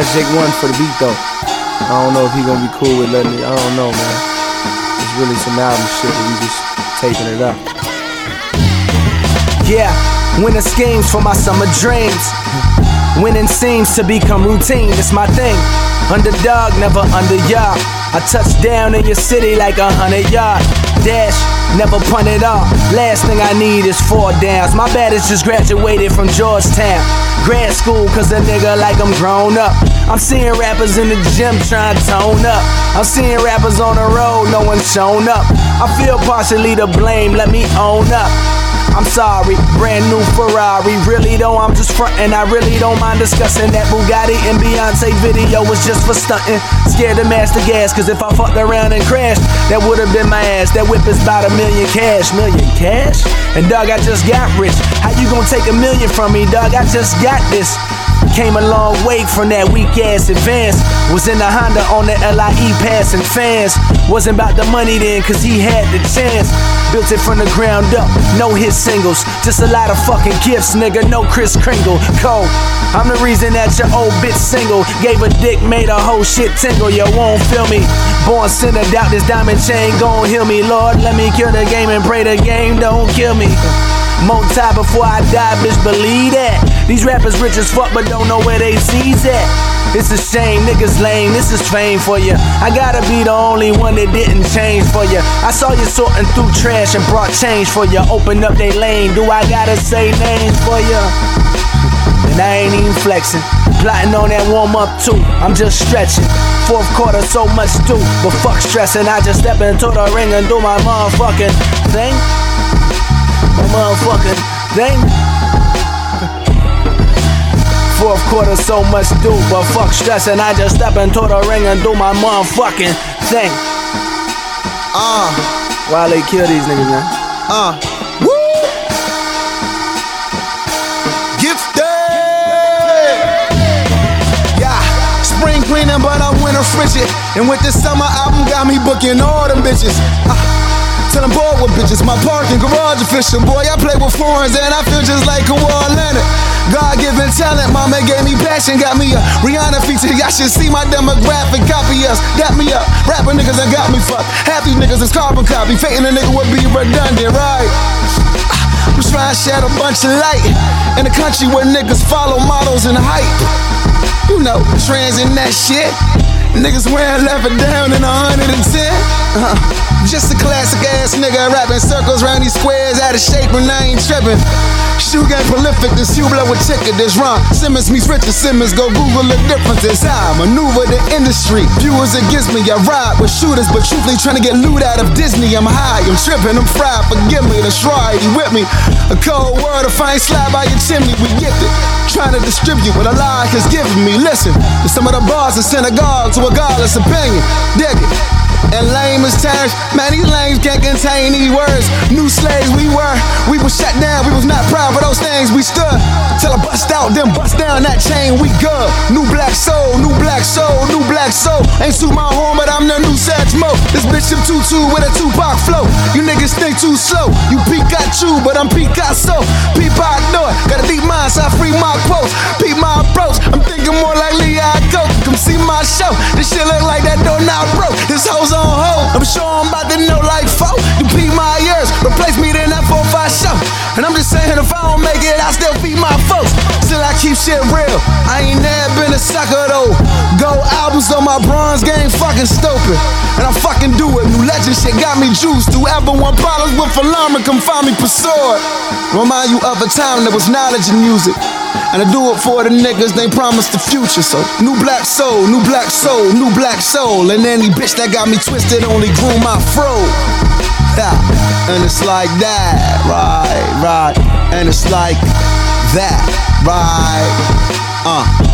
Jake One for the beat though. I don't know if he gonna be cool with letting it. I don't know, man. It's really some album shit that we just taping it up. Yeah, winning schemes for my summer dreams. Winning seems to become routine, it's my thing. Underdog, never under yard. I touch down in your city like 100-yard dash, never punt it off. Last thing I need is 4 downs. My baddest just graduated from Georgetown. Grad school, cause a nigga like I'm grown up. I'm seeing rappers in the gym trying to tone up. I'm seeing rappers on the road, no one's shown up. I feel partially to blame, let me own up. I'm sorry, brand new Ferrari. Really though, I'm just frontin'. I really don't mind discussing that Bugatti and Beyonce video was just for stuntin'. Scared to master gas, cause if I fucked around and crashed, that would've been my ass. That whip is about $1 million cash. Million cash? And dog, I just got rich. How you gonna take $1 million from me, dog? I just got this. Came a long way from that weak ass advance. Was in the Honda on the LIE passing fans. Wasn't about the money then, cause he had the chance. Built it from the ground up, no hit singles. Just a lot of fucking gifts, nigga, no Kris Kringle. Cole, I'm the reason that your old bitch single. Gave a dick, made a whole shit tingle. You won't feel me. Born sinner, doubt this diamond chain gon' heal me. Lord, let me kill the game and pray the game don't kill me. More time before I die, bitch, believe that. These rappers rich as fuck, but don't know where they sees at. It's a shame, niggas lame, this is fame for ya. I gotta be the only one that didn't change for ya. I saw you sorting through trash and brought change for ya. Open up they lane, do I gotta say names for ya? And I ain't even flexing, plotting on that warm up too. I'm just stretching. Fourth quarter, so much due, but fuck stressing. I just step into the ring and do my motherfucking thing. My motherfucking thing. Fourth quarter, so much due, but fuck stressing. I just step into the ring and do my motherfucking thing. Why they kill these niggas, man? Woo! Gifted! Yeah, spring cleaning, but I'm winter frigid. And with this summer album, got me booking all them bitches. Till I'm bored with bitches, my parking garage official. Boy, I play with foreigns and I feel just like Kawhi Leonard. God-given talent, mama gave me passion, got me a Rihanna feature. Y'all should see my demographic, copy us, dap me up. Rapper niggas that got me fucked. Half these niggas is carbon copy, faking a nigga would be redundant, right? I'm trying to shed a bunch of light in a country where niggas follow models and hype. You know, trends and that shit. Niggas wearing leather down in 110. Just a classic ass nigga rapping circles round these squares out of shape and I ain't tripping. Shoe game prolific, this Hubler with ticket, this Ron Simmons meets Richard Simmons, go Google the differences. I maneuver the industry, viewers against me, I ride with shooters, but truthfully trying to get loot out of Disney. I'm high, I'm tripping, I'm fried, forgive me, that's right, you with me. A cold word, a fine slide by your chimney, we gifted. Trying to distribute what Allah has given me. Listen to some of the bars in synagogue to a godless opinion. Dig it. And lame as terms, man, these lames can't contain these words. New slaves we were shut down, we was not proud for those things we stood. Till I bust out, then bust down that chain, we good. New black soul, new black soul, new black soul. Ain't suit my home, but I'm the new Satchmo. This bitch I'm Tutu with a Tupac flow. You niggas think too slow, you Pikachu, but I'm Picasso. Peacock know it, got a deep mind, so I free my quotes. Peep my approach, I'm thinking more like Lee I go. Come see my show, this shit look like that door now broke. This hoe's on hold, I'm sure I'm about to know like foe. You peep my ears, replace me in that 4-5 show. And I'm just saying if I don't make it, I still feed my folks. Still I keep shit real, I ain't never been a sucker though. Gold albums on my bronze game, fucking stupid. And I fucking do it, new legend shit got me juiced. Whoever want problems with alarm, come find me, pursue it. Remind you of a time there was knowledge in music. And I do it for the niggas, they promise the future. So, new black soul, new black soul, new black soul. And any bitch that got me twisted only grew my fro. Yeah. And it's like that, right. And it's like that, right.